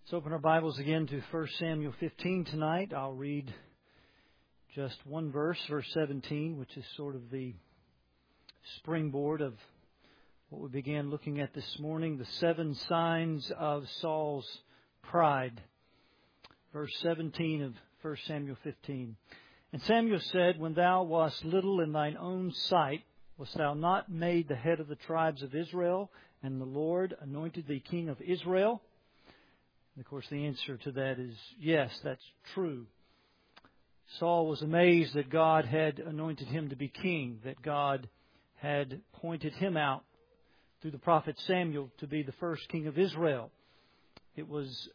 Let's open our Bibles again to 1 Samuel 15 tonight. I'll read just one verse, verse 17, which is sort of the springboard of what we began looking at this morning, the 7 signs of Saul's pride. Verse 17 of 1 Samuel 15. And Samuel said, When thou wast little in thine own sight, wast thou not made the head of the tribes of Israel, and the Lord anointed thee king of Israel? And of course, the answer to that is yes, that's true. Saul was amazed that God had anointed him to be king, that God had pointed him out through the prophet Samuel to be the first king of Israel. It was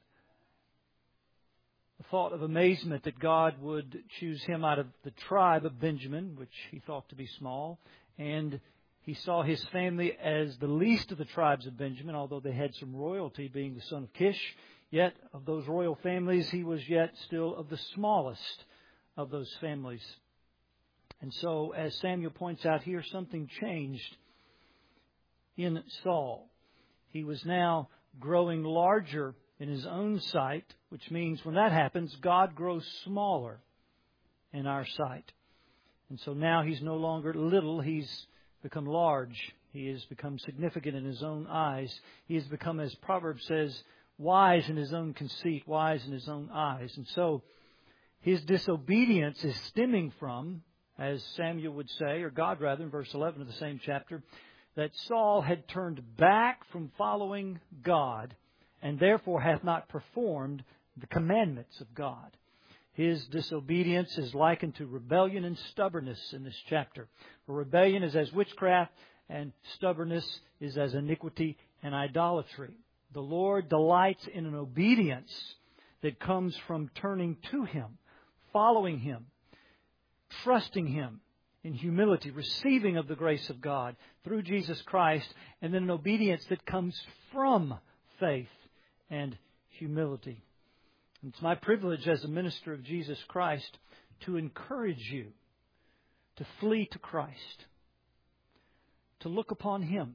a thought of amazement that God would choose him out of the tribe of Benjamin, which he thought to be small, and he saw his family as the least of the tribes of Benjamin, although they had some royalty, being the son of Kish. Yet, of those royal families, he was yet still of the smallest of those families. And so, as Samuel points out here, something changed in Saul. He was now growing larger in his own sight, which means when that happens, God grows smaller in our sight. And so now he's no longer little, he's become large. He has become significant in his own eyes. He has become, as Proverbs says, wise in his own conceit, wise in his own eyes. And so his disobedience is stemming from, as Samuel would say, or God rather, in verse 11 of the same chapter, that Saul had turned back from following God and therefore hath not performed the commandments of God. His disobedience is likened to rebellion and stubbornness in this chapter. For rebellion is as witchcraft, and stubbornness is as iniquity and idolatry. The Lord delights in an obedience that comes from turning to Him, following Him, trusting Him in humility, receiving of the grace of God through Jesus Christ, and then an obedience that comes from faith and humility. It's my privilege as a minister of Jesus Christ to encourage you to flee to Christ, to look upon Him,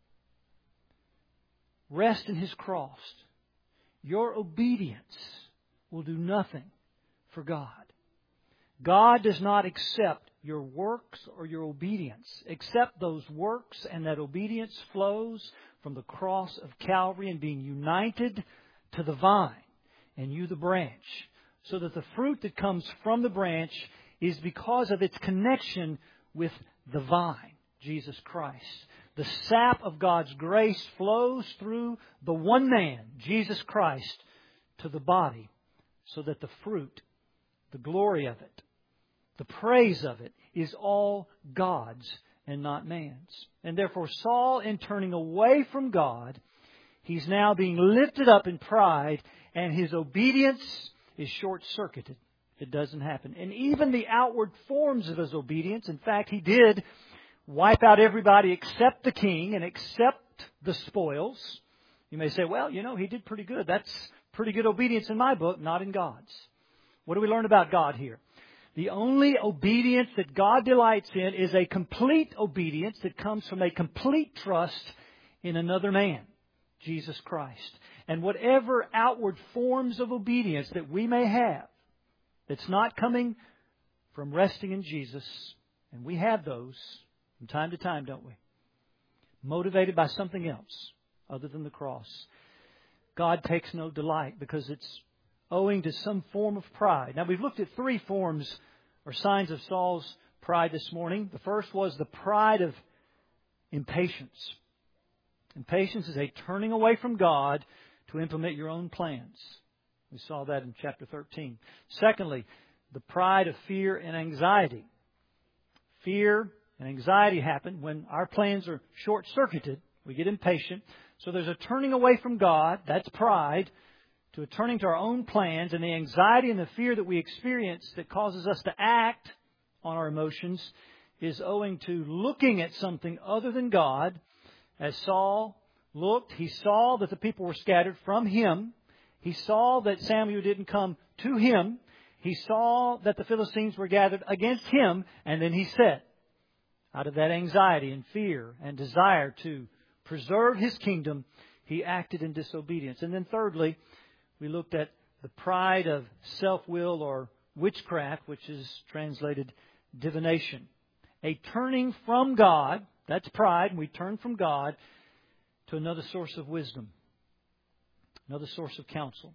rest in His cross. Your obedience will do nothing for God. God does not accept your works or your obedience, except those works and that obedience flows from the cross of Calvary and being united to the vine and you the branch, so that the fruit that comes from the branch is because of its connection with the vine, Jesus Christ. The sap of God's grace flows through the one man, Jesus Christ, to the body, so that the fruit, the glory of it, the praise of it is all God's and not man's. And therefore Saul, in turning away from God, he's now being lifted up in pride, and his obedience is short-circuited. It doesn't happen. And even the outward forms of his obedience, in fact, he did wipe out everybody except the king and except the spoils. You may say, well, he did pretty good. That's pretty good obedience in my book, not in God's. What do we learn about God here? The only obedience that God delights in is a complete obedience that comes from a complete trust in another man, Jesus Christ. And whatever outward forms of obedience that we may have that's not coming from resting in Jesus, and we have those from time to time, don't we? Motivated by something else other than the cross. God takes no delight because it's owing to some form of pride. Now, we've looked at 3 forms or signs of Saul's pride this morning. The first was the pride of impatience. Impatience is a turning away from God to implement your own plans. We saw that in chapter 13. Secondly, the pride of fear and anxiety. Fear and anxiety happen when our plans are short-circuited. We get impatient. So there's a turning away from God, that's pride, to a turning to our own plans, and the anxiety and the fear that we experience that causes us to act on our emotions is owing to looking at something other than God. As Saul looked, he saw that the people were scattered from him. He saw that Samuel didn't come to him. He saw that the Philistines were gathered against him. And then he said, out of that anxiety and fear and desire to preserve his kingdom, he acted in disobedience. And then thirdly, We looked at the pride of self-will or witchcraft, which is translated divination. A turning from God, that's pride, and we turn from God to another source of wisdom, another source of counsel,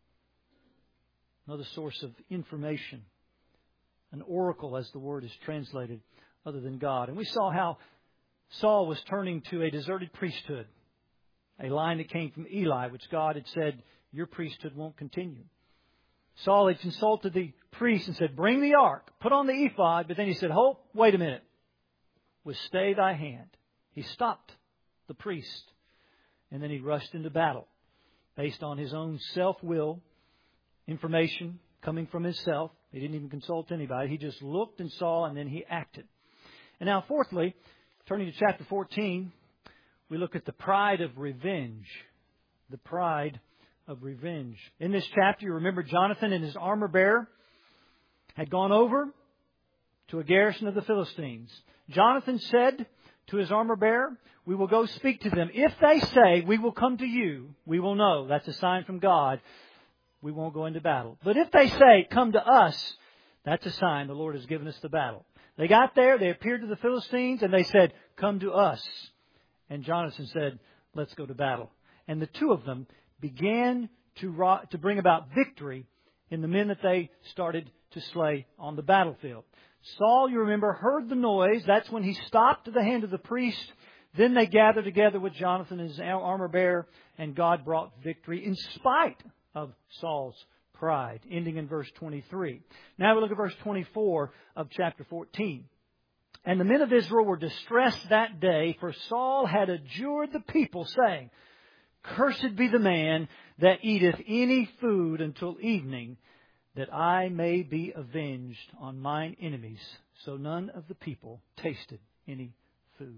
another source of information, an oracle, as the word is translated, other than God. And we saw how Saul was turning to a deserted priesthood, a line that came from Eli, which God had said, your priesthood won't continue. Saul had consulted the priest and said, bring the ark, put on the ephod. But then he said, hold, wait a minute. Withstay thy hand. He stopped the priest. And then he rushed into battle based on his own self-will, information coming from himself. He didn't even consult anybody. He just looked and saw, and then he acted. And now, fourthly, turning to chapter 14, we look at the pride of revenge. The pride of revenge. In this chapter, you remember Jonathan and his armor bearer had gone over to a garrison of the Philistines. Jonathan said to his armor bearer, we will go speak to them. If they say, we will come to you, we will know. That's a sign from God. We won't go into battle. But if they say, come to us, that's a sign the Lord has given us the battle. They got there, they appeared to the Philistines, and they said, come to us. And Jonathan said, let's go to battle. And the two of them began to bring about victory in the men that they started to slay on the battlefield. Saul, you remember, heard the noise. That's when he stopped to the hand of the priest. Then they gathered together with Jonathan and his armor bearer, and God brought victory in spite of Saul's pride, ending in verse 23. Now we look at verse 24 of chapter 14. And the men of Israel were distressed that day, for Saul had adjured the people, saying, cursed be the man that eateth any food until evening, that I may be avenged on mine enemies. So none of the people tasted any food.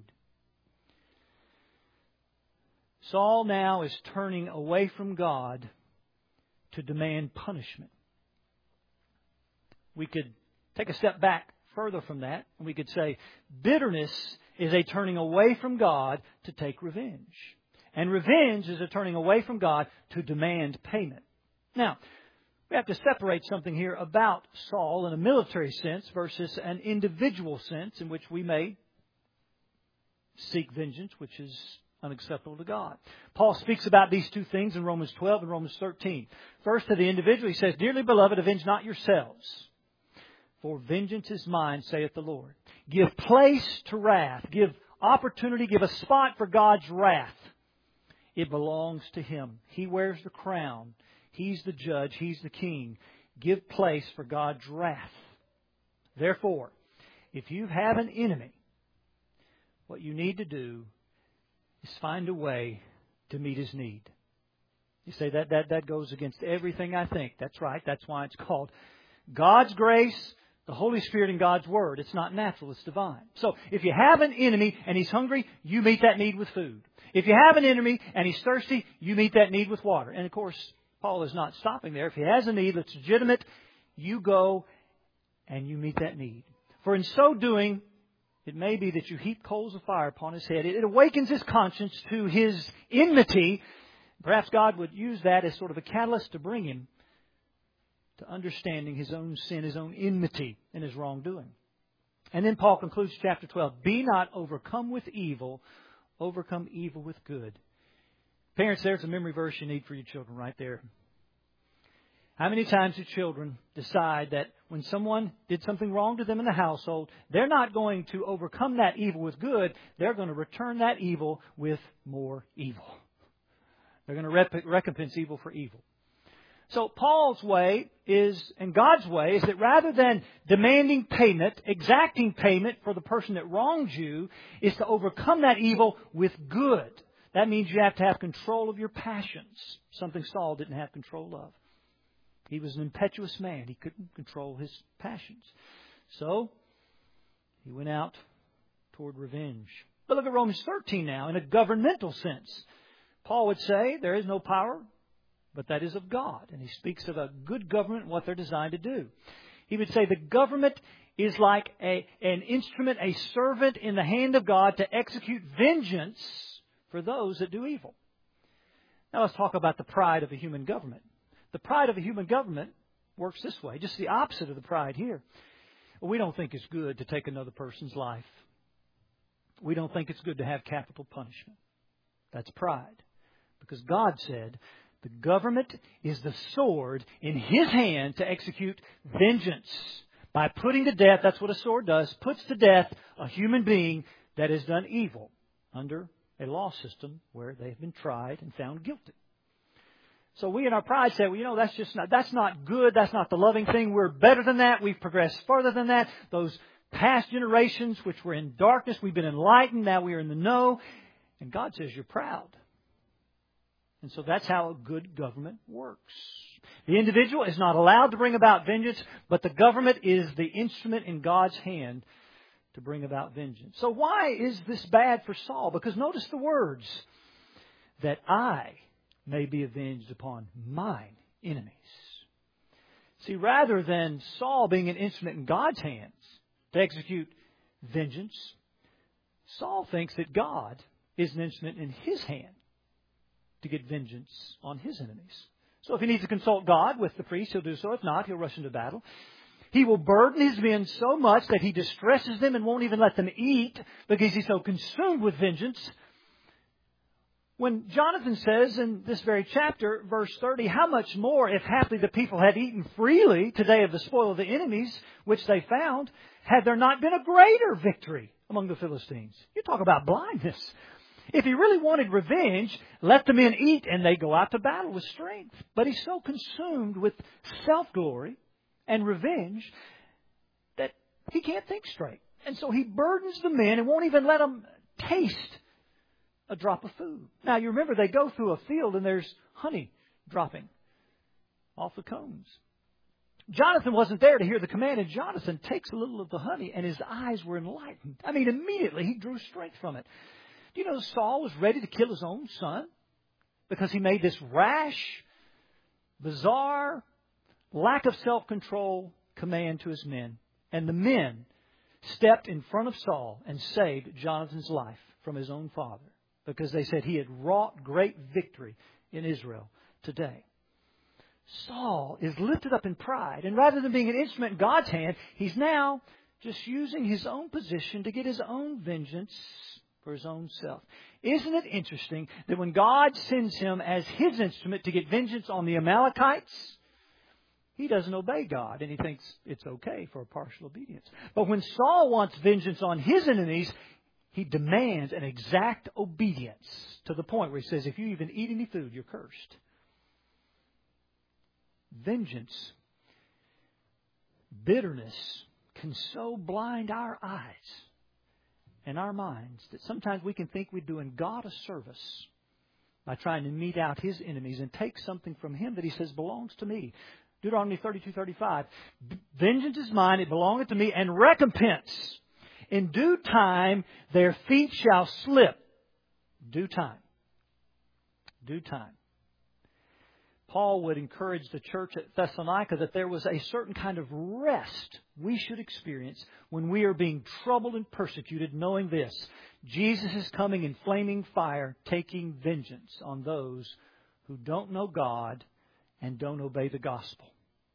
Saul now is turning away from God to demand punishment. We could take a step back further from that, and we could say bitterness is a turning away from God to take revenge. And revenge is a turning away from God to demand payment. Now, we have to separate something here about Saul in a military sense versus an individual sense in which we may seek vengeance, which is unacceptable to God. Paul speaks about these two things in Romans 12 and Romans 13. First, to the individual, he says, dearly beloved, avenge not yourselves, for vengeance is mine, saith the Lord. Give place to wrath. Give opportunity, give a spot for God's wrath. It belongs to Him. He wears the crown. He's the judge. He's the king. Give place for God's wrath. Therefore, if you have an enemy, what you need to do is find a way to meet his need. You say that goes against everything I think. That's right. That's why it's called God's grace, the Holy Spirit, and God's Word. It's not natural. It's divine. So if you have an enemy and he's hungry, you meet that need with food. If you have an enemy and he's thirsty, you meet that need with water. And of course, Paul is not stopping there. If he has a need that's legitimate, you go and you meet that need. For in so doing, it may be that you heap coals of fire upon his head. It awakens his conscience to his enmity. Perhaps God would use that as sort of a catalyst to bring him to understanding his own sin, his own enmity, and his wrongdoing. And then Paul concludes chapter 12. Be not overcome with evil, overcome evil with good. Parents, there's a memory verse you need for your children right there. How many times do children decide that when someone did something wrong to them in the household, they're not going to overcome that evil with good, they're going to return that evil with more evil. They're going to recompense evil for evil. So Paul's way is, and God's way, is that rather than demanding payment, exacting payment for the person that wronged you, is to overcome that evil with good. That means you have to have control of your passions, something Saul didn't have control of. He was an impetuous man. He couldn't control his passions. So, he went out toward revenge. But look at Romans 13 now, in a governmental sense. Paul would say there is no power, but that is of God. And he speaks of a good government and what they're designed to do. He would say the government is like an instrument, a servant in the hand of God to execute vengeance for those that do evil. Now let's talk about the pride of a human government. The pride of a human government works this way, just the opposite of the pride here. We don't think it's good to take another person's life. We don't think it's good to have capital punishment. That's pride. Because God said the government is the sword in His hand to execute vengeance. By putting to death, that's what a sword does, puts to death a human being that has done evil under a law system where they've been tried and found guilty. So we in our pride say, well, that's not good. That's not the loving thing. We're better than that. We've progressed further than that. Those past generations which were in darkness, we've been enlightened. Now we are in the know. And God says you're proud. And so that's how a good government works. The individual is not allowed to bring about vengeance, but the government is the instrument in God's hand to bring about vengeance. So why is this bad for Saul? Because notice the words, that I may be avenged upon mine enemies. See, rather than Saul being an instrument in God's hands to execute vengeance, Saul thinks that God is an instrument in his hand to get vengeance on his enemies. So if he needs to consult God with the priest, he'll do so. If not, he'll rush into battle. He will burden his men so much that he distresses them and won't even let them eat because he's so consumed with vengeance. When Jonathan says in this very chapter, verse 30, how much more if haply the people had eaten freely today of the spoil of the enemies which they found, had there not been a greater victory among the Philistines? You talk about blindness. If he really wanted revenge, let the men eat and they go out to battle with strength. But he's so consumed with self-glory and revenge that he can't think straight. And so he burdens the men and won't even let them taste a drop of food. Now you remember they go through a field and there's honey dropping off the cones. Jonathan wasn't there to hear the command, and Jonathan takes a little of the honey and his eyes were enlightened. I mean, immediately he drew strength from it. Do you know Saul was ready to kill his own son because he made this rash, bizarre, lack of self-control command to his men. And the men stepped in front of Saul and saved Jonathan's life from his own father because they said he had wrought great victory in Israel today. Saul is lifted up in pride, and rather than being an instrument in God's hand, he's now just using his own position to get his own vengeance for his own self. Isn't it interesting that when God sends him as his instrument to get vengeance on the Amalekites, he doesn't obey God and he thinks it's okay for a partial obedience. But when Saul wants vengeance on his enemies, he demands an exact obedience to the point where he says, if you even eat any food, you're cursed. Vengeance, bitterness can so blind our eyes and our minds that sometimes we can think we're doing God a service by trying to mete out His enemies and take something from Him that He says belongs to me. Deuteronomy 32:35. Vengeance is mine, it belongeth to me, and recompense. In due time their feet shall slip. Due time. Due time. Paul would encourage the church at Thessalonica that there was a certain kind of rest we should experience when we are being troubled and persecuted, knowing this: Jesus is coming in flaming fire, taking vengeance on those who don't know God and don't obey the gospel.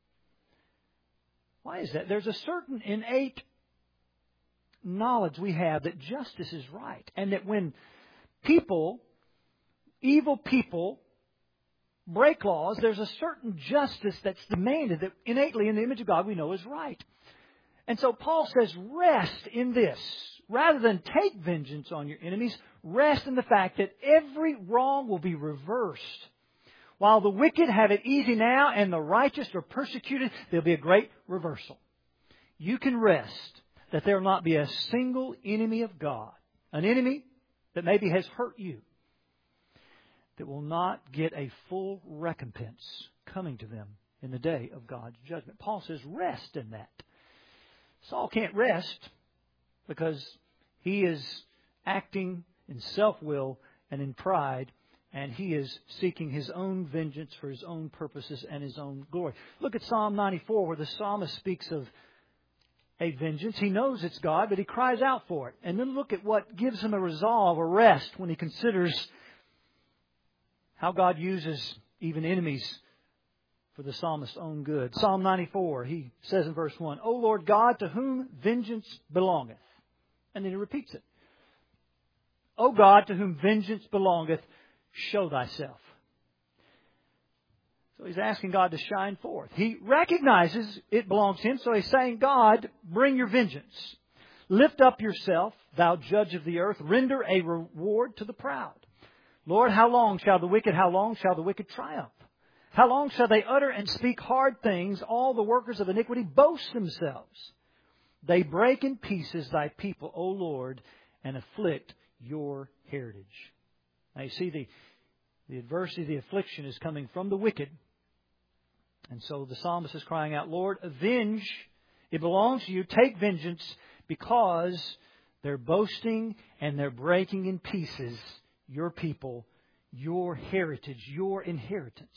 Why is that? There's a certain innate knowledge we have that justice is right, and that when people, evil people, break laws, there's a certain justice that's demanded that innately in the image of God we know is right. And so Paul says, rest in this. Rather than take vengeance on your enemies, rest in the fact that every wrong will be reversed. While the wicked have it easy now and the righteous are persecuted, there'll be a great reversal. You can rest that there will not be a single enemy of God, an enemy that maybe has hurt you, that will not get a full recompense coming to them in the day of God's judgment. Paul says, rest in that. Saul can't rest because he is acting in self-will and in pride, and he is seeking his own vengeance for his own purposes and his own glory. Look at Psalm 94 where the psalmist speaks of a vengeance. He knows it's God, but he cries out for it. And then look at what gives him a resolve, a rest, when he considers how God uses even enemies for the psalmist's own good. Psalm 94, he says in verse 1, O Lord God, to whom vengeance belongeth. And then he repeats it. O God, to whom vengeance belongeth, show thyself. So he's asking God to shine forth. He recognizes it belongs to Him, so he's saying, God, bring your vengeance. Lift up yourself, thou judge of the earth. Render a reward to the proud. Lord, how long shall the wicked triumph? How long shall they utter and speak hard things? All the workers of iniquity boast themselves. They break in pieces thy people, O Lord, and afflict your heritage. Now you see the adversity, the affliction is coming from the wicked. And so the psalmist is crying out, Lord, avenge. It belongs to you. Take vengeance, because they're boasting and they're breaking in pieces your people, your heritage, your inheritance.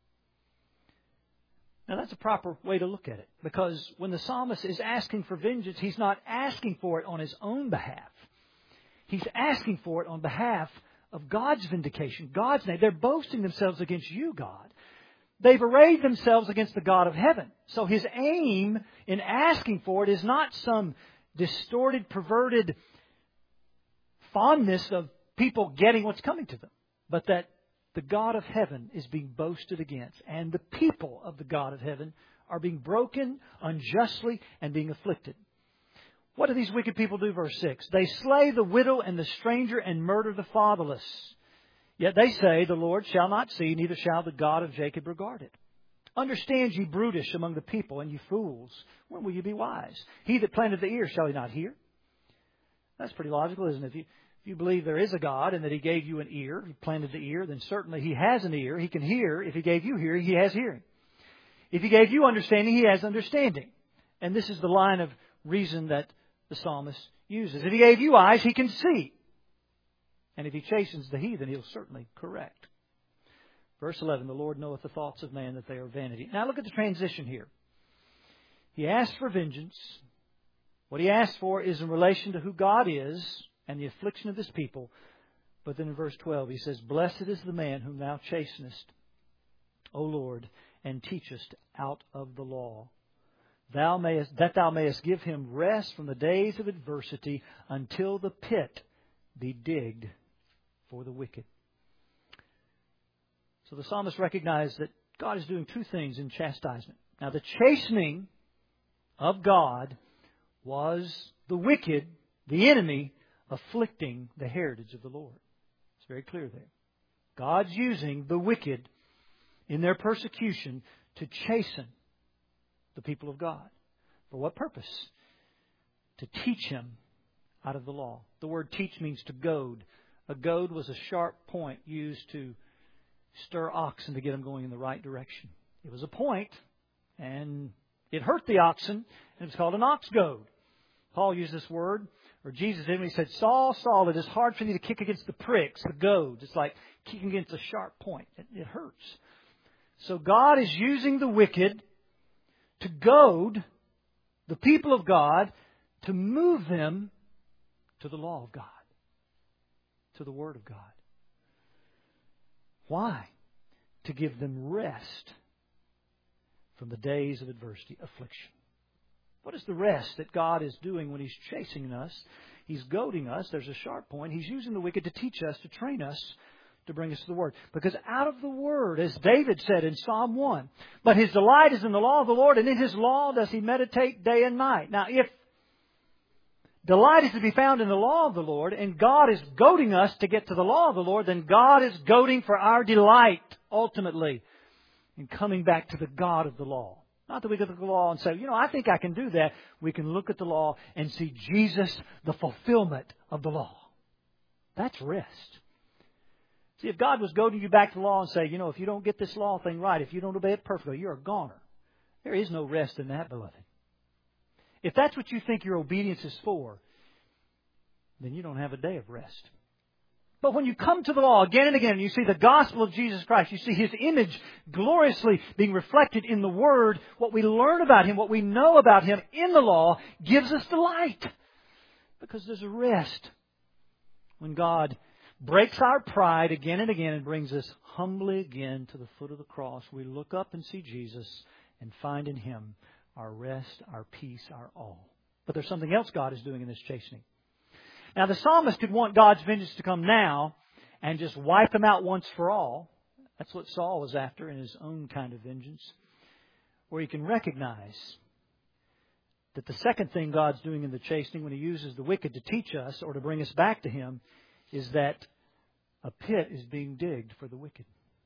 Now that's a proper way to look at it, because when the psalmist is asking for vengeance, he's not asking for it on his own behalf. He's asking for it on behalf of God's vindication, God's name. They're boasting themselves against you, God. They've arrayed themselves against the God of heaven. So his aim in asking for it is not some distorted, perverted fondness of people getting what's coming to them, but that the God of heaven is being boasted against, and the people of the God of heaven are being broken unjustly and being afflicted. What do these wicked people do? Verse 6. They slay the widow and the stranger and murder the fatherless. Yet they say, the Lord shall not see, neither shall the God of Jacob regard it. Understand, ye brutish among the people, and ye fools, when will you be wise? He that planted the ear, shall he not hear? That's pretty logical, isn't it? If you believe there is a God and that He gave you an ear, He planted the ear, then certainly He has an ear. He can hear. If He gave you hearing, He has hearing. If He gave you understanding, He has understanding. And this is the line of reason that the psalmist uses. If He gave you eyes, He can see. And if He chastens the heathen, He'll certainly correct. Verse 11, the Lord knoweth the thoughts of man, that they are vanity. Now look at the transition here. He asked for vengeance. What he asked for is in relation to who God is and the affliction of His people. But then in verse 12 he says, Blessed is the man whom thou chastenest, O Lord, and teachest out of the law. That thou mayest give him rest from the days of adversity, until the pit be digged for the wicked. So the psalmist recognized that God is doing two things in chastisement. Now the chastening of God was the wicked, the enemy, afflicting the heritage of the Lord. It's very clear there. God's using the wicked in their persecution to chasten the people of God. For what purpose? To teach him out of the law. The word teach means to goad. A goad was a sharp point used to stir oxen to get them going in the right direction. It was a point, and it hurt the oxen, and it was called an ox goad. Paul used this word, or Jesus did, when he said, Saul, Saul, it is hard for thee to kick against the pricks, the goads. It's like kicking against a sharp point. It hurts. So God is using the wicked to goad the people of God, to move them to the law of God, to the Word of God. Why? To give them rest from the days of adversity, affliction. What is the rest that God is doing when He's chasing us? He's goading us. There's a sharp point. He's using the wicked to teach us, to train us, to bring us to the Word. Because out of the Word, as David said in Psalm 1, but his delight is in the law of the Lord, and in His law does he meditate day and night. Now, if delight is to be found in the law of the Lord, and God is goading us to get to the law of the Lord, then God is goading for our delight, ultimately, in coming back to the God of the law. Not that we look at the law and say, I think I can do that. We can look at the law and see Jesus, the fulfillment of the law. That's rest. See, if God was goading you back to the law and say, if you don't get this law thing right, if you don't obey it perfectly, you're a goner. There is no rest in that, beloved. If that's what you think your obedience is for, then you don't have a day of rest. But when you come to the law again and again, and you see the gospel of Jesus Christ, you see His image gloriously being reflected in the Word, what we learn about Him, what we know about Him in the law, gives us delight. Because there's a rest when God breaks our pride again and again and brings us humbly again to the foot of the cross. We look up and see Jesus and find in Him our rest, our peace, our all. But there's something else God is doing in this chastening. Now, the psalmist could want God's vengeance to come now and just wipe him out once for all. That's what Saul was after in his own kind of vengeance. Or you can recognize that the second thing God's doing in the chastening when He uses the wicked to teach us or to bring us back to Him is that a pit is being digged for the wicked.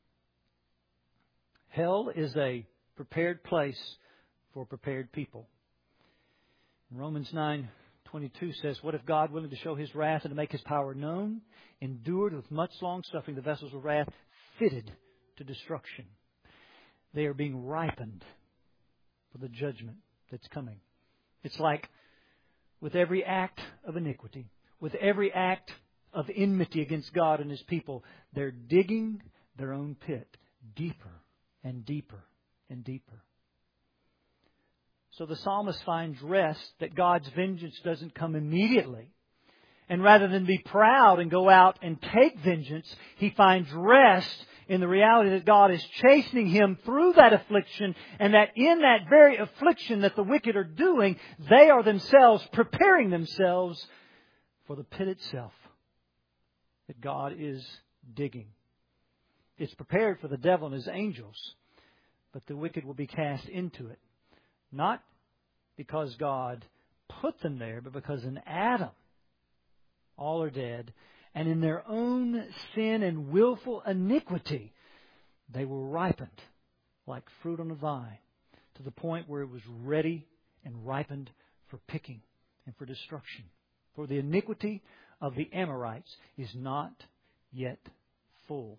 Hell is a prepared place for prepared people. Romans 9:22 says, "What if God, willing to show His wrath and to make His power known, endured with much long suffering the vessels of wrath fitted to destruction?" They are being ripened for the judgment that's coming. It's like with every act of iniquity, with every act of enmity against God and His people, they're digging their own pit deeper and deeper and deeper. So the psalmist finds rest that God's vengeance doesn't come immediately. And rather than be proud and go out and take vengeance, he finds rest in the reality that God is chastening him through that affliction, and that in that very affliction that the wicked are doing, they are themselves preparing themselves for the pit itself that God is digging. It's prepared for the devil and his angels, but the wicked will be cast into it. Not because God put them there, but because in Adam all are dead, and in their own sin and willful iniquity they were ripened like fruit on a vine to the point where it was ready and ripened for picking and for destruction. For the iniquity of the Amorites is not yet full.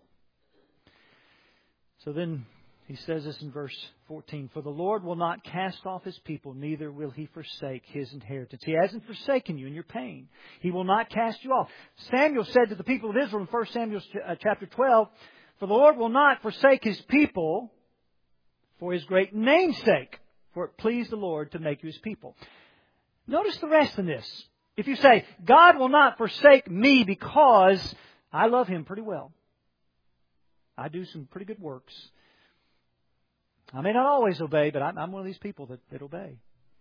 So then he says this in verse 14, "For the Lord will not cast off His people, neither will He forsake His inheritance." He hasn't forsaken you in your pain. He will not cast you off. Samuel said to the people of Israel in 1 Samuel chapter 12, "For the Lord will not forsake His people for His great name's sake, for it pleased the Lord to make you His people." Notice the rest in this. If you say, "God will not forsake me because I love Him pretty well. I do some pretty good works. I may not always obey, but I'm one of these people that obey."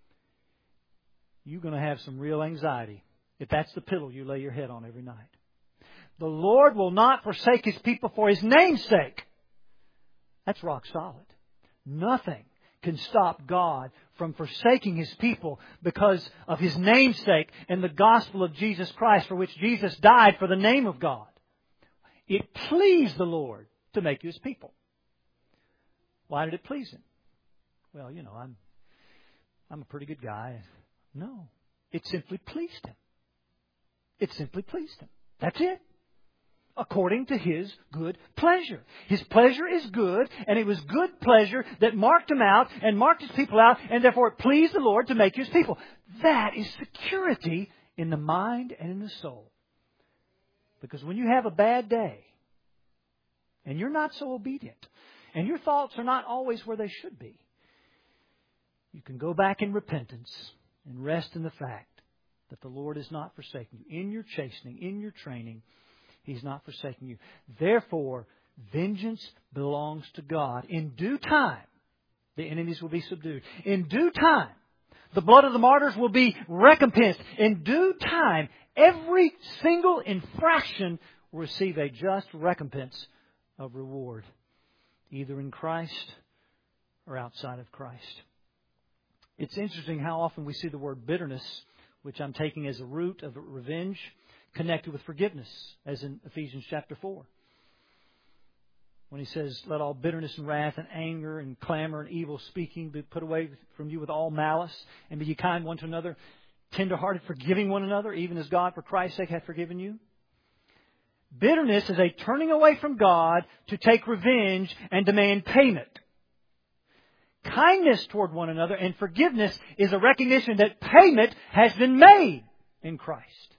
You're going to have some real anxiety if that's the pillow you lay your head on every night. The Lord will not forsake His people for His name's sake. That's rock solid. Nothing can stop God from forsaking His people because of His name's sake and the gospel of Jesus Christ, for which Jesus died for the name of God. It pleased the Lord to make you His people. Why did it please Him? Well, I'm a pretty good guy. No. It simply pleased Him. It simply pleased Him. That's it. According to His good pleasure. His pleasure is good, and it was good pleasure that marked Him out and marked His people out, and therefore it pleased the Lord to make you His people. That is security in the mind and in the soul. Because when you have a bad day, and you're not so obedient, and your thoughts are not always where they should be, you can go back in repentance and rest in the fact that the Lord is not forsaking you. In your chastening, in your training, He's not forsaking you. Therefore, vengeance belongs to God. In due time, the enemies will be subdued. In due time, the blood of the martyrs will be recompensed. In due time, every single infraction will receive a just recompense of reward, either in Christ or outside of Christ. It's interesting how often we see the word bitterness, which I'm taking as a root of revenge, connected with forgiveness, as in Ephesians chapter 4. When he says, "Let all bitterness and wrath and anger and clamor and evil speaking be put away from you with all malice, and be ye kind one to another, tender-hearted, forgiving one another, even as God for Christ's sake hath forgiven you." Bitterness is a turning away from God to take revenge and demand payment. Kindness toward one another and forgiveness is a recognition that payment has been made in Christ.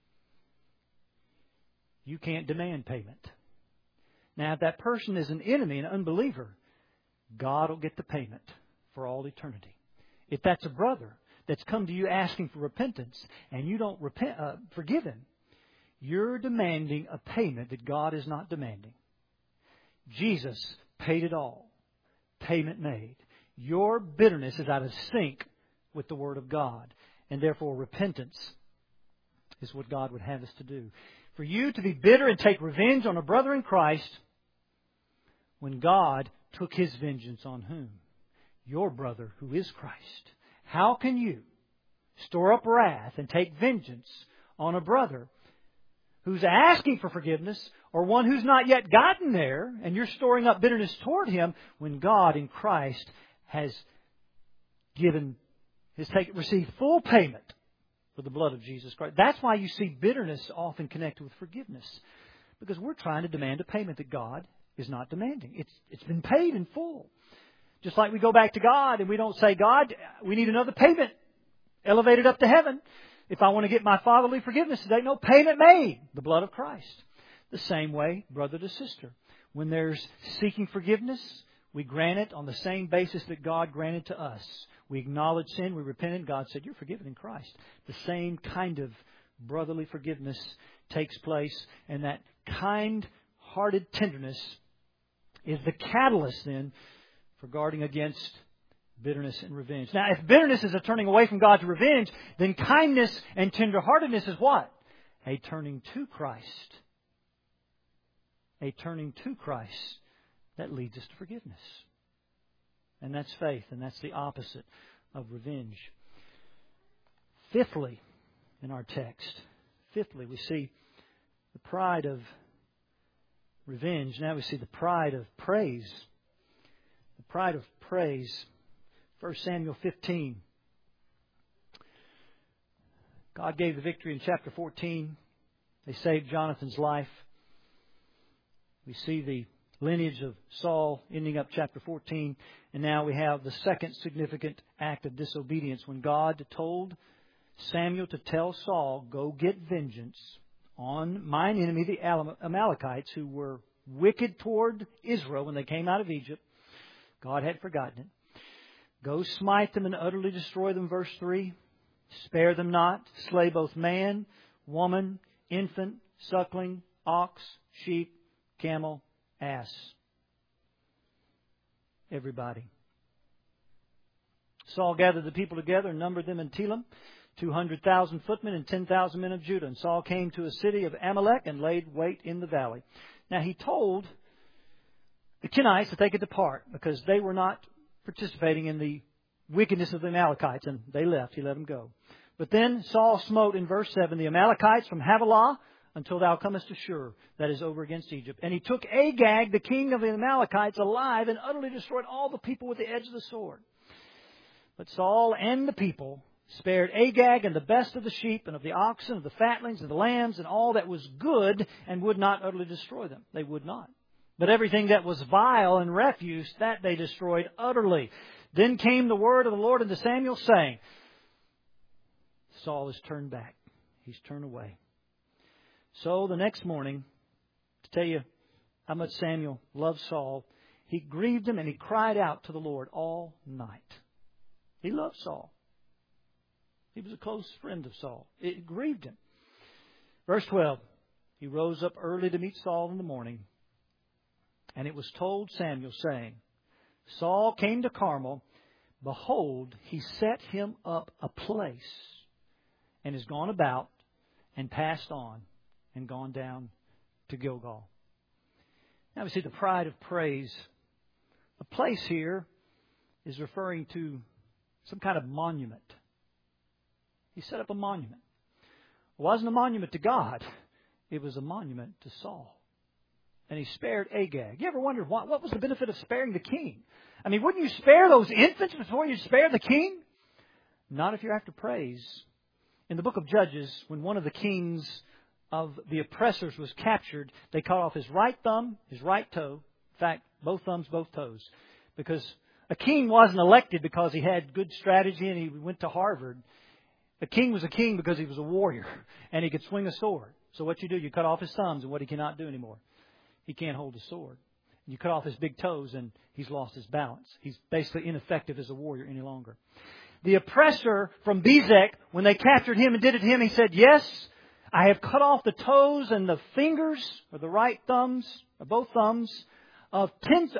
You can't demand payment. Now, if that person is an enemy, an unbeliever, God will get the payment for all eternity. If that's a brother that's come to you asking for repentance and you don't forgive him, You're demanding a payment that God is not demanding. Jesus paid it all. Payment made. Your bitterness is out of sync with the Word of God. And therefore repentance is what God would have us to do. For you to be bitter and take revenge on a brother in Christ when God took His vengeance on whom? Your brother who is Christ. How can you store up wrath and take vengeance on a brother who's asking for forgiveness or one who's not yet gotten there and you're storing up bitterness toward him when God in Christ has received full payment for the blood of Jesus Christ? That's why you see bitterness often connected with forgiveness. Because we're trying to demand a payment that God is not demanding. It's been paid in full. Just like we go back to God and we don't say, God, we need another payment. Elevated up to heaven. If I want to get my fatherly forgiveness today, no payment made. The blood of Christ. The same way, brother to sister. When there's seeking forgiveness, we grant it on the same basis that God granted to us. We acknowledge sin, we repented, God said, you're forgiven in Christ. The same kind of brotherly forgiveness takes place, and that kind-hearted tenderness is the catalyst then for guarding against bitterness and revenge. Now, if bitterness is a turning away from God to revenge, then kindness and tenderheartedness is what? A turning to Christ. A turning to Christ that leads us to forgiveness. And that's faith, and that's the opposite of revenge. Fifthly, in our text, we see the pride of revenge. Now we see the pride of praise. The pride of praise. 1 Samuel 15. God gave the victory in chapter 14. They saved Jonathan's life. We see the lineage of Saul ending up chapter 14. And now we have the second significant act of disobedience when God told Samuel to tell Saul, go get vengeance on mine enemy, the Amalekites, who were wicked toward Israel when they came out of Egypt. God had forgotten it. Go smite them and utterly destroy them, verse 3. Spare them not. Slay both man, woman, infant, suckling, ox, sheep, camel, ass. Everybody. Saul gathered the people together and numbered them in Telem, 200,000 footmen and 10,000 men of Judah. And Saul came to a city of Amalek and laid wait in the valley. Now he told the Kenites that they could depart because they were not participating in the wickedness of the Amalekites, and they left. He let them go. But then Saul smote, in verse 7, the Amalekites from Havilah until thou comest to Shur, that is over against Egypt. And he took Agag, the king of the Amalekites, alive and utterly destroyed all the people with the edge of the sword. But Saul and the people spared Agag and the best of the sheep and of the oxen, of the fatlings and the lambs and all that was good, and would not utterly destroy them. They would not. But everything that was vile and refuse, that they destroyed utterly. Then came the word of the Lord unto Samuel, saying, Saul has turned back. He's turned away. So the next morning, to tell you how much Samuel loved Saul, he grieved him and he cried out to the Lord all night. He loved Saul. He was a close friend of Saul. It grieved him. Verse 12, he rose up early to meet Saul in the morning. And it was told Samuel, saying, Saul came to Carmel. Behold, he set him up a place and is gone about and passed on and gone down to Gilgal. Now we see the pride of praise. A place here is referring to some kind of monument. He set up a monument. It wasn't a monument to God. It was a monument to Saul. And he spared Agag. You ever wondered what was the benefit of sparing the king? I mean, wouldn't you spare those infants before you spare the king? Not if you're after praise. In the book of Judges, when one of the kings of the oppressors was captured, they cut off his right thumb, his right toe. In fact, both thumbs, both toes. Because a king wasn't elected because he had good strategy and he went to Harvard. A king was a king because he was a warrior and he could swing a sword. So what you do, you cut off his thumbs and what he cannot do anymore. He can't hold a sword. You cut off his big toes and he's lost his balance. He's basically ineffective as a warrior any longer. The oppressor from Bezek, when they captured him and did it to him, he said, yes, I have cut off the toes and the fingers, or the right thumbs, or both thumbs, of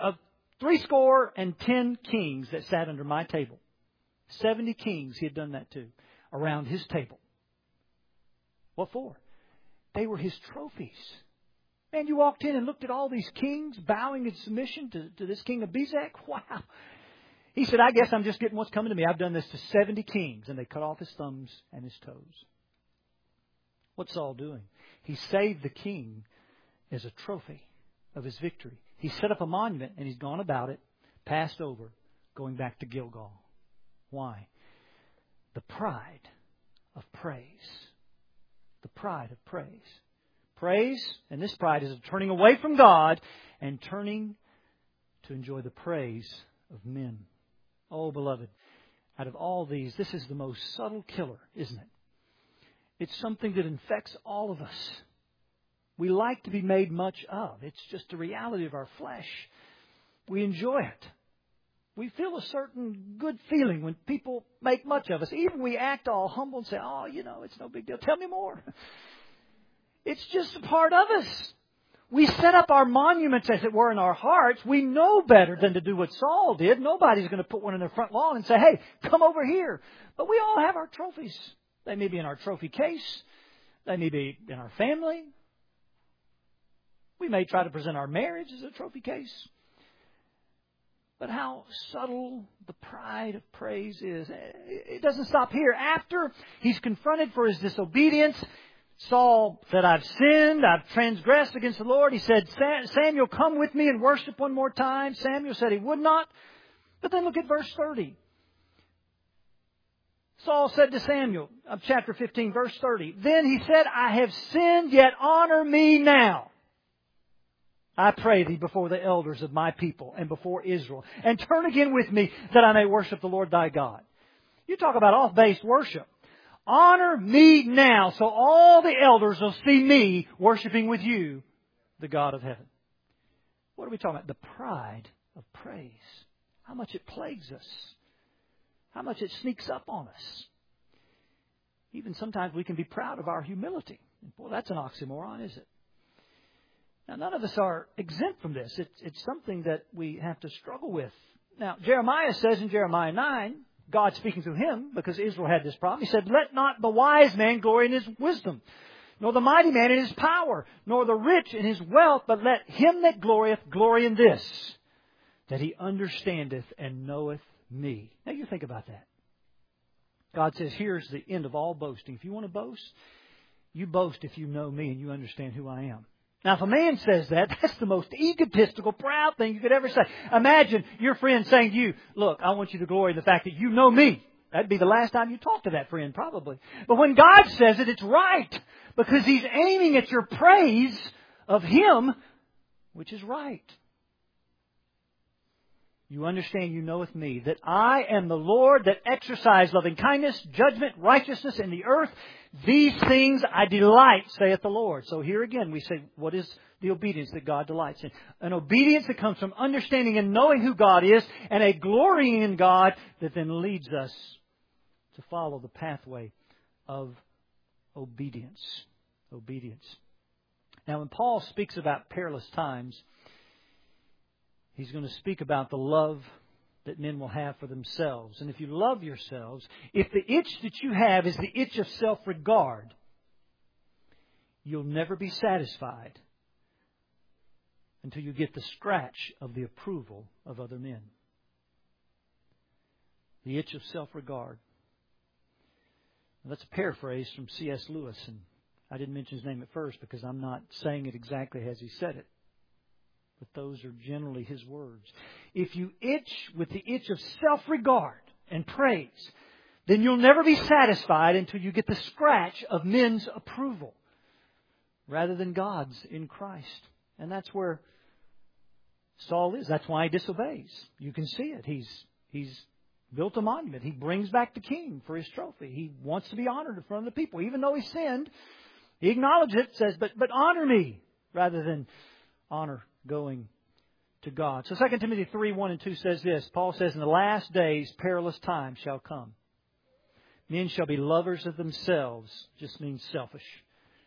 70 kings that sat under my table. 70 kings He had done that to, around His table. What for? They were His trophies. Man, you walked in and looked at all these kings bowing in submission to this king Abizag. Wow. He said, I guess I'm just getting what's coming to me. I've done this to 70 kings. And they cut off his thumbs and his toes. What's Saul doing? He saved the king as a trophy of his victory. He set up a monument and he's gone about it, passed over, going back to Gilgal. Why? The pride of praise. The pride of praise. Praise, and this pride is turning away from God and turning to enjoy the praise of men. Oh, beloved, out of all these, this is the most subtle killer, isn't it? It's something that infects all of us. We like to be made much of. It's just a reality of our flesh. We enjoy it. We feel a certain good feeling when people make much of us. Even we act all humble and say, oh, it's no big deal. Tell me more. It's just a part of us. We set up our monuments, as it were, in our hearts. We know better than to do what Saul did. Nobody's going to put one in their front lawn and say, hey, come over here. But we all have our trophies. They may be in our trophy case. They may be in our family. We may try to present our marriage as a trophy case. But how subtle the pride of praise is. It doesn't stop here. After he's confronted for his disobedience, Saul said, I've sinned, I've transgressed against the Lord. He said, Samuel, come with me and worship one more time. Samuel said he would not. But then look at verse 30. Saul said to Samuel, of chapter 15, verse 30, then he said, I have sinned, yet honor me now. I pray thee before the elders of my people and before Israel, and turn again with me that I may worship the Lord thy God. You talk about off-base worship. Honor me now so all the elders will see me worshiping with you, the God of heaven. What are we talking about? The pride of praise. How much it plagues us. How much it sneaks up on us. Even sometimes we can be proud of our humility. Boy, that's an oxymoron, is it? Now, none of us are exempt from this. It's something that we have to struggle with. Now, Jeremiah says in Jeremiah 9, God speaking to him, because Israel had this problem, he said, let not the wise man glory in his wisdom, nor the mighty man in his power, nor the rich in his wealth, but let him that glorieth glory in this, that he understandeth and knoweth me. Now you think about that. God says, here's the end of all boasting. If you want to boast, you boast if you know me and you understand who I am. Now, if a man says that, that's the most egotistical, proud thing you could ever say. Imagine your friend saying to you, look, I want you to glory in the fact that you know me. That'd be the last time you talk to that friend, probably. But when God says it, it's right. Because He's aiming at your praise of Him, which is right. You understand, you knoweth me, that I am the Lord that exercise loving kindness, judgment, righteousness in the earth. These things I delight, saith the Lord. So here again we say, what is the obedience that God delights in? An obedience that comes from understanding and knowing who God is, and a glorying in God that then leads us to follow the pathway of obedience. Obedience. Now when Paul speaks about perilous times, he's going to speak about the love that men will have for themselves. And if you love yourselves, if the itch that you have is the itch of self-regard, you'll never be satisfied until you get the scratch of the approval of other men. The itch of self-regard. Now, that's a paraphrase from C.S. Lewis, and I didn't mention his name at first because I'm not saying it exactly as he said it. But those are generally his words. If you itch with the itch of self-regard and praise, then you'll never be satisfied until you get the scratch of men's approval rather than God's in Christ. And that's where Saul is. That's why he disobeys. You can see it. He's built a monument. He brings back the king for his trophy. He wants to be honored in front of the people. Even though he sinned, he acknowledges it, says, but honor me rather than honor going to God. So 2 Timothy 3, 1 and 2 says this. Paul says, in the last days, perilous times shall come. Men shall be lovers of themselves, just means selfish.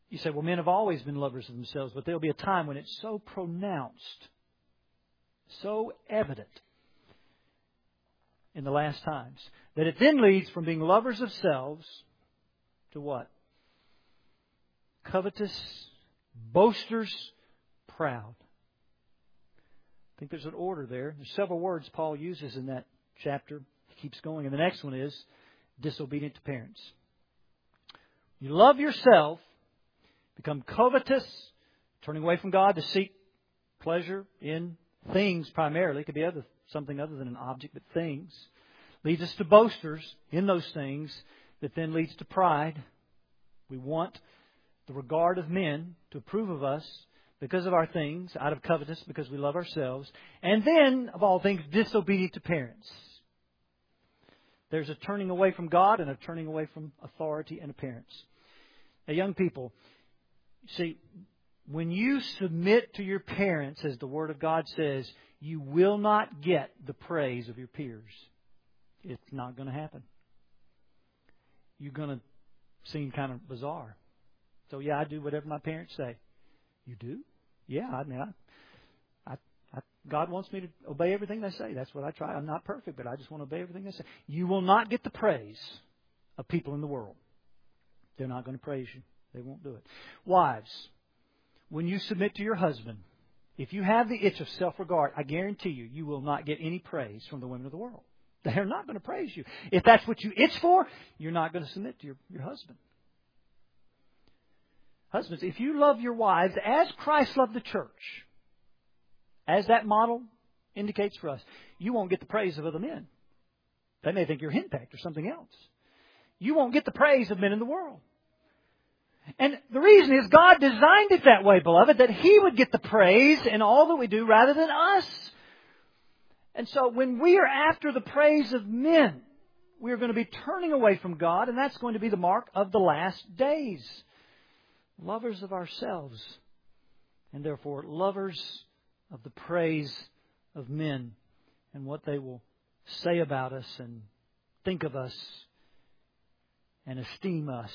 You say, well, men have always been lovers of themselves, but there'll be a time when it's so pronounced, so evident in the last times, that it then leads from being lovers of selves to what? Covetous, boasters, proud. I think there's an order there. There's several words Paul uses in that chapter. He keeps going. And the next one is disobedient to parents. You love yourself, become covetous, turning away from God to seek pleasure in things primarily. It could be something other than an object, but things. Leads us to boasters in those things that then leads to pride. We want the regard of men to approve of us because of our things, out of covetousness, because we love ourselves. And then, of all things, disobedient to parents. There's a turning away from God and a turning away from authority and parents. Now, young people, see, when you submit to your parents, as the Word of God says, you will not get the praise of your peers. It's not going to happen. You're going to seem kind of bizarre. So, yeah, I do whatever my parents say. You do? Yeah, I mean, God wants me to obey everything they say. That's what I try. I'm not perfect, but I just want to obey everything they say. You will not get the praise of people in the world. They're not going to praise you. They won't do it. Wives, when you submit to your husband, if you have the itch of self-regard, I guarantee you, you will not get any praise from the women of the world. They're not going to praise you. If that's what you itch for, you're not going to submit to your husband. Husbands, if you love your wives as Christ loved the church, as that model indicates for us, you won't get the praise of other men. They may think you're henpecked or something else. You won't get the praise of men in the world. And the reason is God designed it that way, beloved, that He would get the praise in all that we do rather than us. And so when we are after the praise of men, we are going to be turning away from God, and that's going to be the mark of the last days. Lovers of ourselves, and therefore lovers of the praise of men and what they will say about us and think of us and esteem us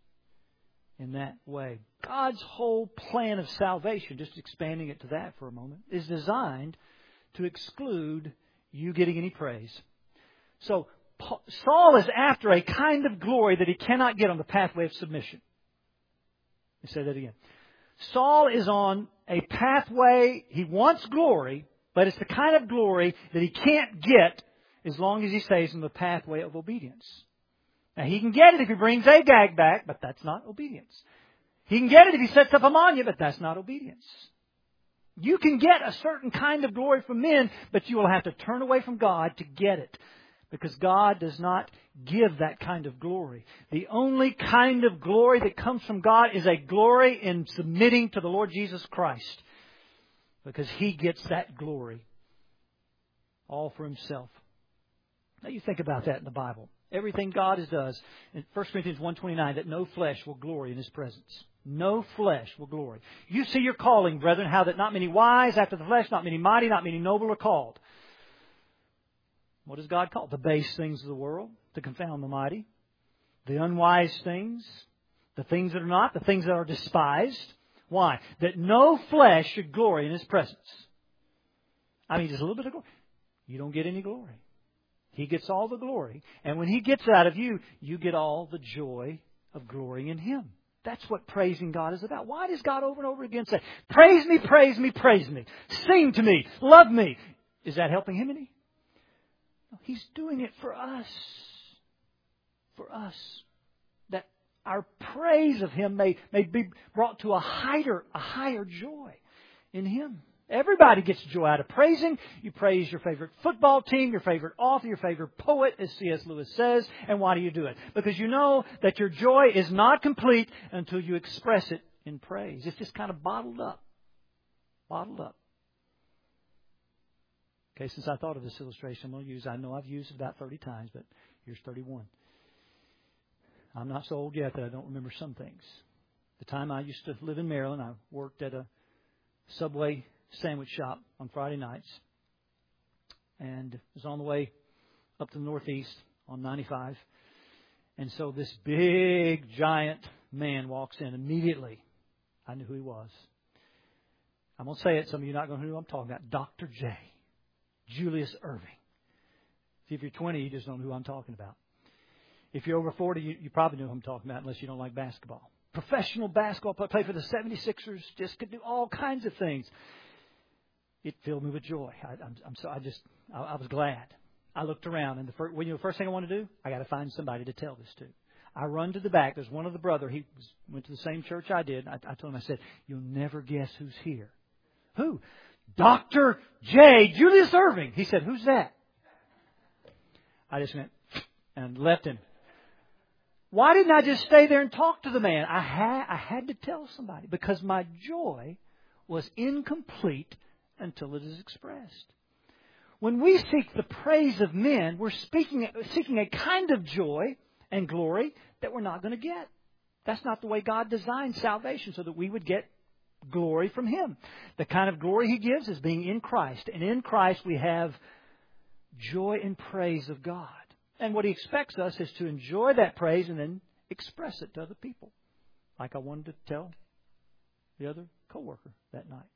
in that way. God's whole plan of salvation, just expanding it to that for a moment, is designed to exclude you getting any praise. So Saul is after a kind of glory that he cannot get on the pathway of submission. Let me say that again. Saul is on a pathway, he wants glory, but it's the kind of glory that he can't get as long as he stays on the pathway of obedience. Now, he can get it if he brings Agag back, but that's not obedience. He can get it if he sets up a monument, but that's not obedience. You can get a certain kind of glory from men, but you will have to turn away from God to get it. Because God does not give that kind of glory. The only kind of glory that comes from God is a glory in submitting to the Lord Jesus Christ. Because He gets that glory all for Himself. Now you think about that in the Bible. Everything God does in 1 Corinthians 1:29, that no flesh will glory in His presence. No flesh will glory. You see your calling, brethren, how that not many wise after the flesh, not many mighty, not many noble are called. What does God call? The base things of the world, to confound the mighty. The unwise things, the things that are not, the things that are despised. Why? That no flesh should glory in His presence. I mean, just a little bit of glory. You don't get any glory. He gets all the glory. And when He gets out of you, you get all the joy of glorying in Him. That's what praising God is about. Why does God over and over again say, praise me, praise me, praise me. Sing to me, love me. Is that helping Him any? No, He's doing it for us. For us. That our praise of Him may be brought to a higher joy in Him. Everybody gets joy out of praising. You praise your favorite football team, your favorite author, your favorite poet, as C.S. Lewis says. And why do you do it? Because you know that your joy is not complete until you express it in praise. It's just kind of bottled up. Bottled up. Okay, since I thought of this illustration, I'm going to use, I know I've used it about 30 times, but here's 31. I'm not so old yet that I don't remember some things. The time I used to live in Maryland, I worked at a Subway sandwich shop on Friday nights, and was on the way up to the Northeast on 95. And so this big, giant man walks in immediately. I knew who he was. I'm going to say it. Some of you are not going to know who I'm talking about. Dr. J. Julius Irving. See, if you're 20, you just don't know who I'm talking about. If you're over 40, you probably know who I'm talking about, unless you don't like basketball. Professional basketball player, played for the 76ers, just could do all kinds of things. It filled me with joy. I was glad. I looked around, and the first thing I want to do, I got to find somebody to tell this to. I run to the back. There's one of the brother. Went to the same church I did. I told him, I said, "You'll never guess who's here." "Who?" "Dr. J. Julius Irving." He said, "Who's that?" I just went and left him. Why didn't I just stay there and talk to the man? I had to tell somebody, because my joy was incomplete until it is expressed. When we seek the praise of men, we're seeking a kind of joy and glory that we're not going to get. That's not the way God designed salvation, so that we would get glory from Him. The kind of glory He gives is being in Christ. And in Christ we have joy and praise of God. And what He expects us is to enjoy that praise and then express it to other people. Like I wanted to tell the other coworker that night.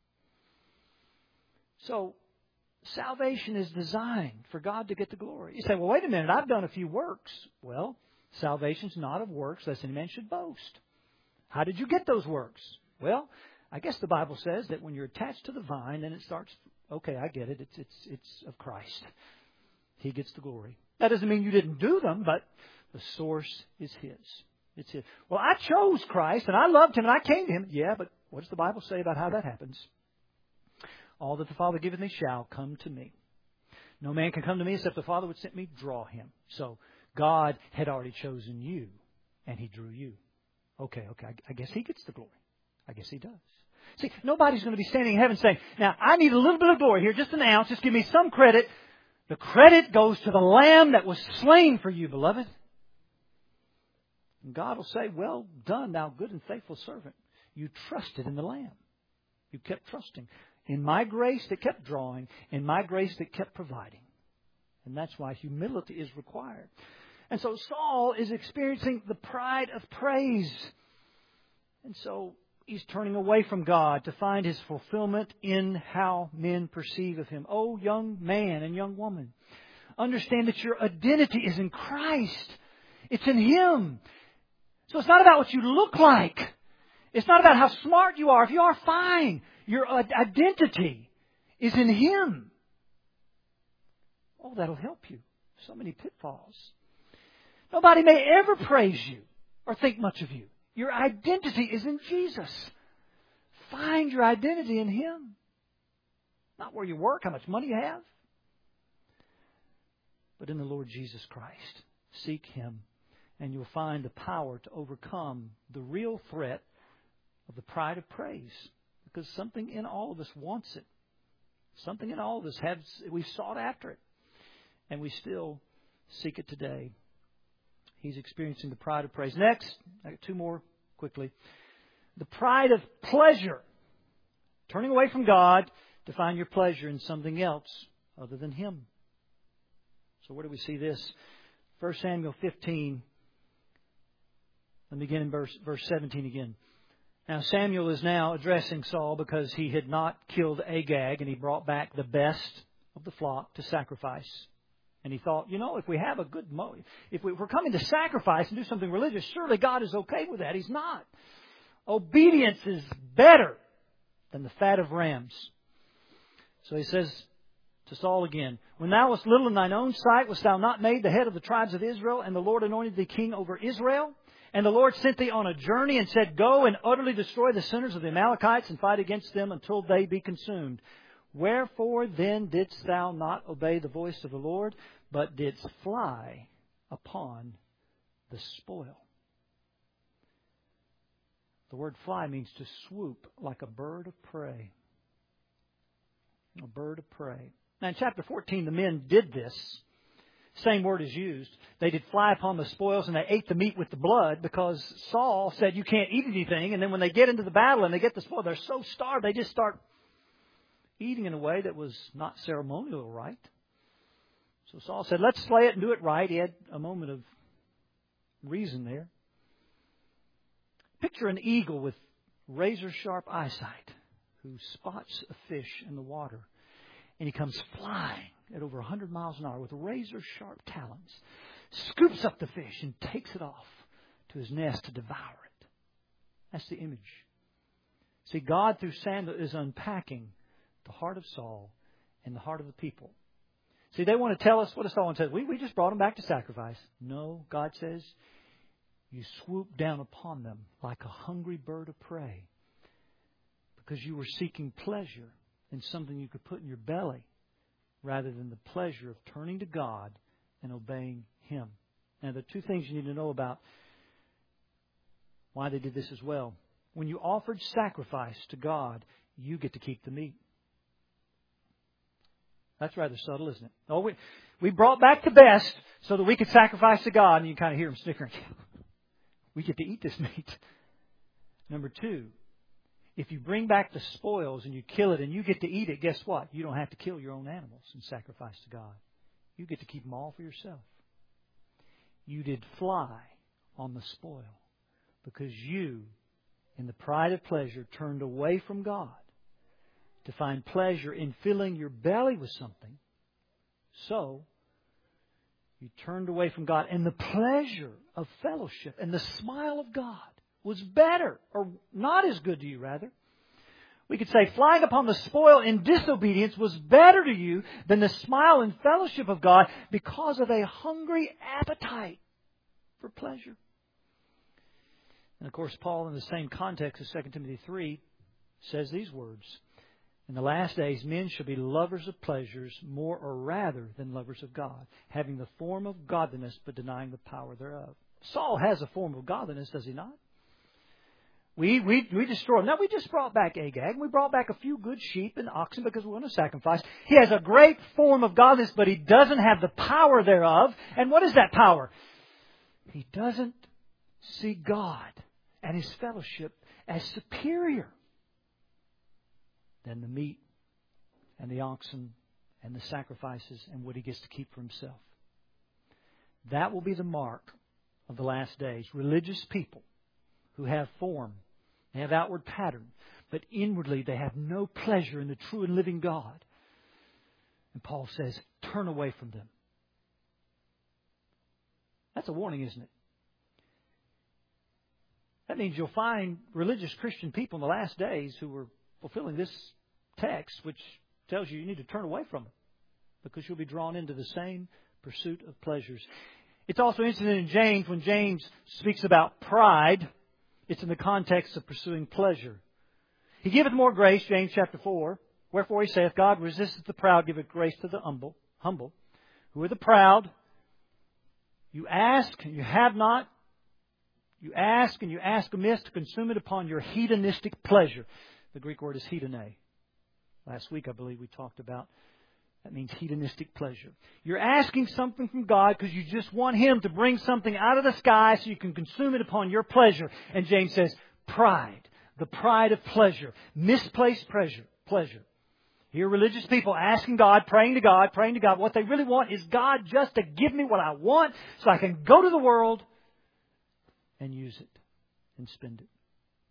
So, salvation is designed for God to get the glory. You say, "Well, wait a minute, I've done a few works." Well, salvation's not of works, lest any man should boast. How did you get those works? Well, I guess the Bible says that when you're attached to the vine, then it starts, okay, I get it, it's of Christ. He gets the glory. That doesn't mean you didn't do them, but the source is His. It's His. "Well, I chose Christ, and I loved Him, and I came to Him." Yeah, but what does the Bible say about how that happens? "All that the Father giveth me shall come to me. No man can come to me except the Father would send me, draw him." So God had already chosen you, and He drew you. Okay, I guess He gets the glory. I guess He does. See, nobody's going to be standing in heaven saying, "Now, I need a little bit of glory here, just an ounce, just give me some credit." The credit goes to the Lamb that was slain for you, beloved. And God will say, "Well done, thou good and faithful servant. You trusted in the Lamb. You kept trusting. In my grace that kept drawing. In my grace that kept providing." And that's why humility is required. And so Saul is experiencing the pride of praise. And so he's turning away from God to find his fulfillment in how men perceive of him. Oh, young man and young woman, understand that your identity is in Christ. It's in Him. So it's not about what you look like. It's not about how smart you are. If you are, fine. Your identity is in Him. Oh, that'll help you. So many pitfalls. Nobody may ever praise you or think much of you. Your identity is in Jesus. Find your identity in Him. Not where you work, how much money you have, but in the Lord Jesus Christ. Seek Him, and you'll find the power to overcome the real threat of the pride of praise. Because something in all of us wants it. Something in all of us we've sought after it. And we still seek it today. He's experiencing the pride of praise. Next, I got two more quickly. The pride of pleasure. Turning away from God to find your pleasure in something else other than Him. So where do we see this? 1 Samuel 15. Let me begin in verse 17 again. Now Samuel is now addressing Saul because he had not killed Agag, and he brought back the best of the flock to sacrifice. And he thought, if we have a good motive, if we're coming to sacrifice and do something religious, surely God is okay with that. He's not. Obedience is better than the fat of rams. So he says to Saul again, "When thou wast little in thine own sight, wast thou not made the head of the tribes of Israel, and the Lord anointed thee king over Israel? And the Lord sent thee on a journey and said, Go and utterly destroy the sinners of the Amalekites and fight against them until they be consumed. Wherefore then didst thou not obey the voice of the Lord, but didst fly upon the spoil?" The word fly means to swoop like a bird of prey. A bird of prey. Now in chapter 14, the men did this. Same word is used. They did fly upon the spoils, and they ate the meat with the blood, because Saul said you can't eat anything. And then when they get into the battle and they get the spoil, they're so starved they just start eating in a way that was not ceremonial or right. So Saul said, "Let's slay it and do it right." He had a moment of reason there. Picture an eagle with razor-sharp eyesight who spots a fish in the water. And he comes flying at over 100 miles an hour with razor-sharp talons, scoops up the fish and takes it off to his nest to devour it. That's the image. See, God through Samuel is unpacking the heart of Saul and the heart of the people. See, they want to tell us, what does Saul want to say? We just brought them back to sacrifice. No, God says, you swoop down upon them like a hungry bird of prey because you were seeking pleasure in something you could put in your belly rather than the pleasure of turning to God and obeying Him. Now, there are two things you need to know about why they did this as well. When you offered sacrifice to God, you get to keep the meat. That's rather subtle, isn't it? Oh, we brought back the best so that we could sacrifice to God. And you kind of hear them snickering. We get to eat this meat. Number two, if you bring back the spoils and you kill it and you get to eat it, guess what? You don't have to kill your own animals and sacrifice to God. You get to keep them all for yourself. You did fly on the spoil because you, in the pride of pleasure, turned away from God to find pleasure in filling your belly with something. So, you turned away from God. And the pleasure of fellowship and the smile of God was better, or not as good to you, rather. We could say flying upon the spoil in disobedience was better to you than the smile and fellowship of God because of a hungry appetite for pleasure. And of course, Paul, in the same context as 2 Timothy 3, says these words. In the last days, men shall be lovers of pleasures more or rather than lovers of God, having the form of godliness but denying the power thereof. Saul has a form of godliness, does he not? We destroyed him. Now, we just brought back Agag. We brought back a few good sheep and oxen because we want to sacrifice. He has a great form of godliness, but he doesn't have the power thereof. And what is that power? He doesn't see God and His fellowship as superior than the meat and the oxen and the sacrifices and what he gets to keep for himself. That will be the mark of the last days. Religious people who have form, they have outward pattern, but inwardly they have no pleasure in the true and living God. And Paul says, turn away from them. That's a warning, isn't it? That means you'll find religious Christian people in the last days who are fulfilling this text, which tells you need to turn away from it because you'll be drawn into the same pursuit of pleasures. It's also incident in James when James speaks about pride. It's in the context of pursuing pleasure. He giveth more grace, James chapter 4. Wherefore he saith, God resisteth the proud, giveth grace to the humble. Who are the proud? You ask and you have not. You ask and you ask amiss to consume it upon your hedonistic pleasure. The Greek word is hedone. Last week, I believe, we talked about that means hedonistic pleasure. You're asking something from God because you just want Him to bring something out of the sky so you can consume it upon your pleasure. And James says, pride, the pride of pleasure, misplaced pleasure. Here, religious people asking God, praying to God. What they really want is God just to give me what I want so I can go to the world and use it and spend it.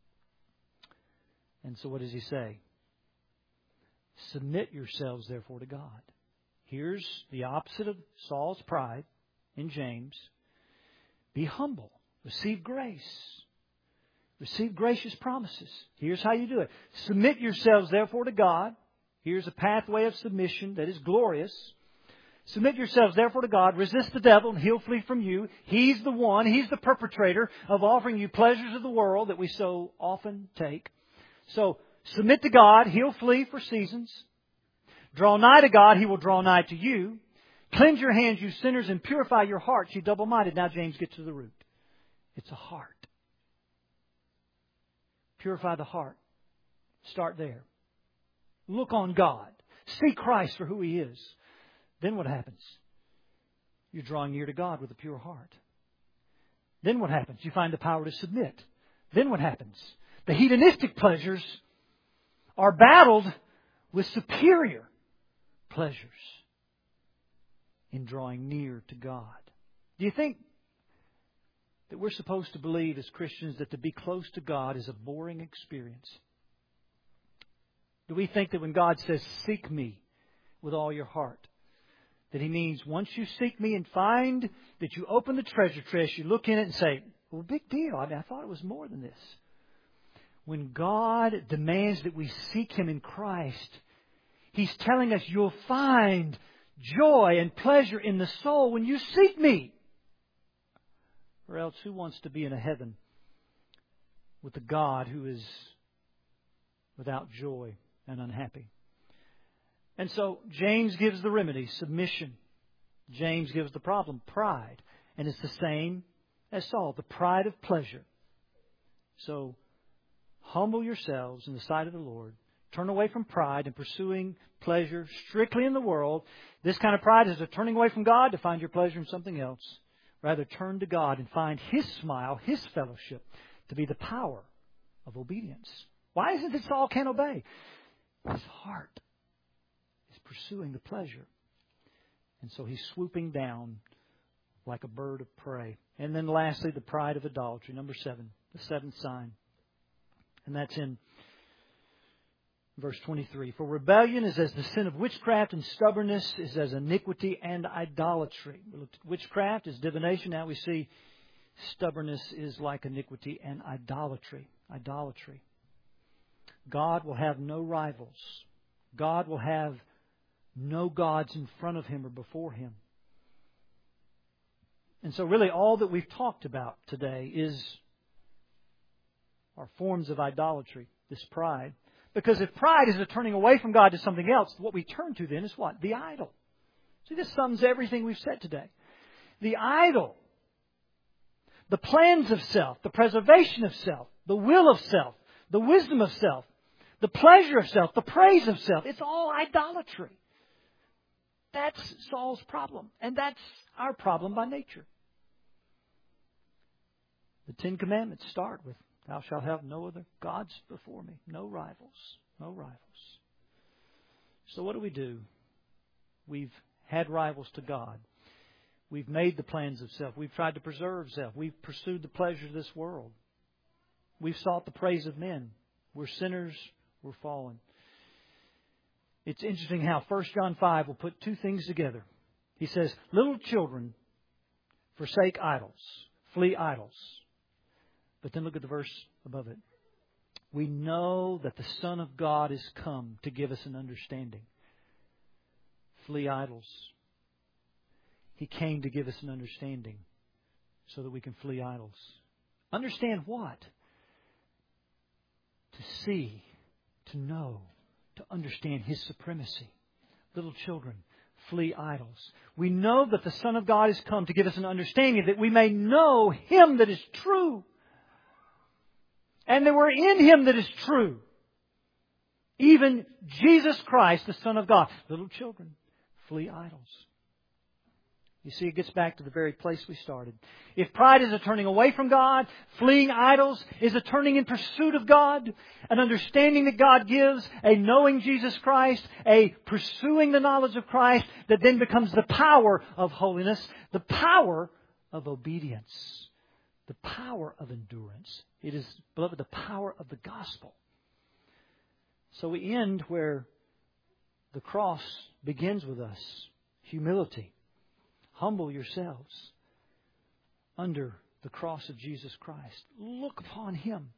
And so what does he say? Submit yourselves, therefore, to God. Here's the opposite of Saul's pride in James. Be humble. Receive grace. Receive gracious promises. Here's how you do it. Submit yourselves, therefore, to God. Here's a pathway of submission that is glorious. Submit yourselves, therefore, to God. Resist the devil, and he'll flee from you. He's the one. He's the perpetrator of offering you pleasures of the world that we so often take. So, submit to God. He'll flee for seasons. Draw nigh to God. He will draw nigh to you. Cleanse your hands, you sinners, and purify your hearts, you double-minded. Now James gets to the root. It's a heart. Purify the heart. Start there. Look on God. See Christ for who He is. Then what happens? You're drawing near to God with a pure heart. Then what happens? You find the power to submit. Then what happens? The hedonistic pleasures are battled with superior pleasures in drawing near to God. Do you think that we're supposed to believe as Christians that to be close to God is a boring experience? Do we think that when God says, seek me with all your heart, that He means once you seek me and find that you open the treasure chest, you look in it and say, well, big deal. I thought it was more than this. When God demands that we seek Him in Christ, He's telling us you'll find joy and pleasure in the soul when you seek me. Or else who wants to be in a heaven with a God who is without joy and unhappy? And so James gives the remedy, submission. James gives the problem, pride. And it's the same as Saul, the pride of pleasure. So humble yourselves in the sight of the Lord. Turn away from pride and pursuing pleasure strictly in the world. This kind of pride is a turning away from God to find your pleasure in something else. Rather, turn to God and find His smile, His fellowship, to be the power of obedience. Why is it that Saul can't obey? His heart is pursuing the pleasure. And so he's swooping down like a bird of prey. And then lastly, the pride of idolatry. Number 7, the seventh sign. And that's in verse 23. For rebellion is as the sin of witchcraft, and stubbornness is as iniquity and idolatry. We looked at witchcraft as divination. Now we see stubbornness is like iniquity and idolatry. Idolatry. God will have no rivals. God will have no gods in front of Him or before Him. And so really all that we've talked about today are forms of idolatry, this pride. Because if pride is a turning away from God to something else, what we turn to then is what? The idol. See, this sums everything we've said today. The idol. The plans of self, the preservation of self, the will of self, the wisdom of self, the pleasure of self, the praise of self. It's all idolatry. That's Saul's problem. And that's our problem by nature. The 10 Commandments start with, thou shalt have no other gods before me. No rivals. No rivals. So what do? We've had rivals to God. We've made the plans of self. We've tried to preserve self. We've pursued the pleasures of this world. We've sought the praise of men. We're sinners. We're fallen. It's interesting how 1 John 5 will put two things together. He says, little children, forsake idols. Flee idols. But then look at the verse above it. We know that the Son of God is come to give us an understanding. Flee idols. He came to give us an understanding so that we can flee idols. Understand what? To see, to know, to understand His supremacy. Little children, flee idols. We know that the Son of God is come to give us an understanding that we may know Him that is true. And that we're in Him that is true. Even Jesus Christ, the Son of God. Little children, flee idols. You see, it gets back to the very place we started. If pride is a turning away from God, fleeing idols is a turning in pursuit of God, an understanding that God gives, a knowing Jesus Christ, a pursuing the knowledge of Christ that then becomes the power of holiness, the power of obedience, the power of endurance. It is, beloved, the power of the gospel. So we end where the cross begins with us. Humility. Humble yourselves under the cross of Jesus Christ. Look upon Him.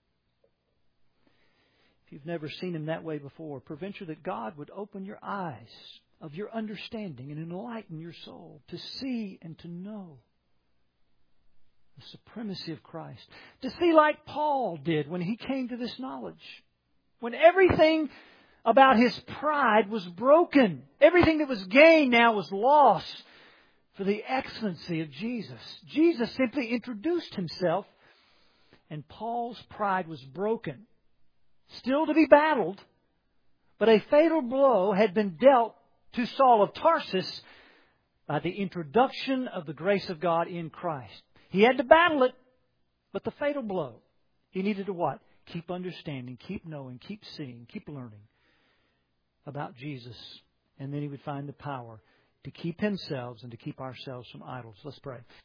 If you've never seen Him that way before, peradventure that God would open your eyes of your understanding and enlighten your soul to see and to know the supremacy of Christ. To see like Paul did when he came to this knowledge. When everything about his pride was broken. Everything that was gained now was lost for the excellency of Jesus. Jesus simply introduced Himself and Paul's pride was broken. Still to be battled, but a fatal blow had been dealt to Saul of Tarsus by the introduction of the grace of God in Christ. He had to battle it, but the fatal blow, he needed to what? Keep understanding, keep knowing, keep seeing, keep learning about Jesus. And then he would find the power to keep himself and to keep ourselves from idols. Let's pray.